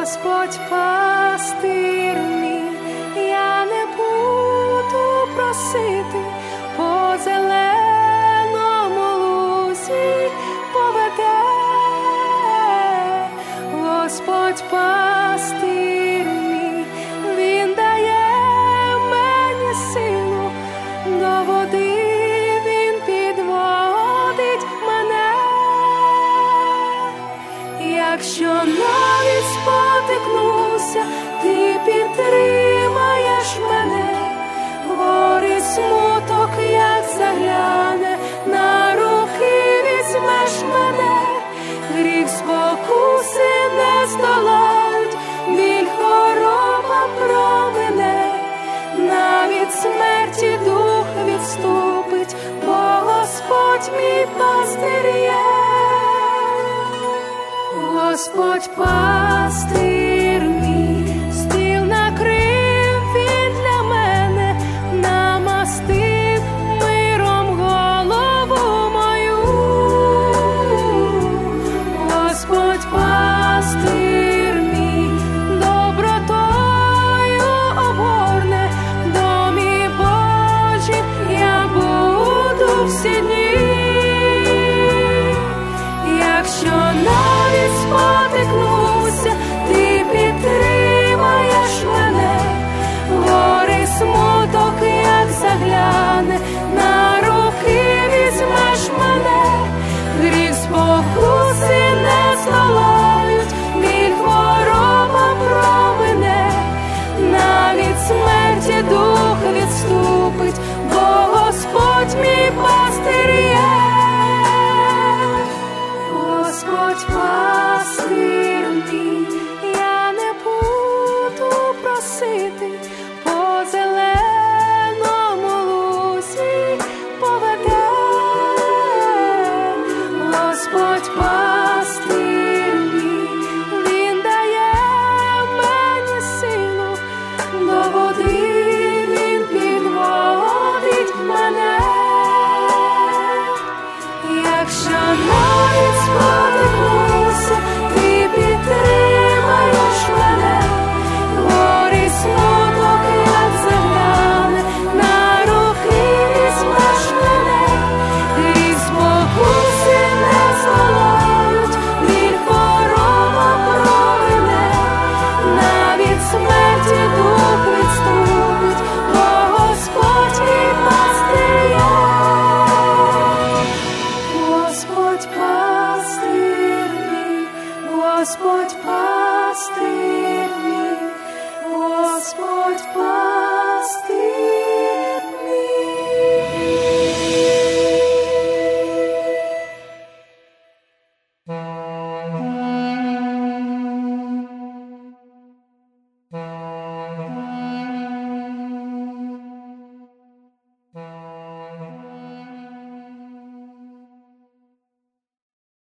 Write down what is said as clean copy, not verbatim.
Господь пастир мій, я не буду просити, по зеленому лузі поведе. Господь пастир мій, він дає мені силу, до води він підводить мене. Якщо навіть спотикнуся, ти підтримаєш мене. Гори смуток, як загляне, на руки візьмеш мене. Гріх спокуси не здолають, біль хвороба промине. Навіть смерті дух відступить, бо Господь мій пастир є. Господь пастир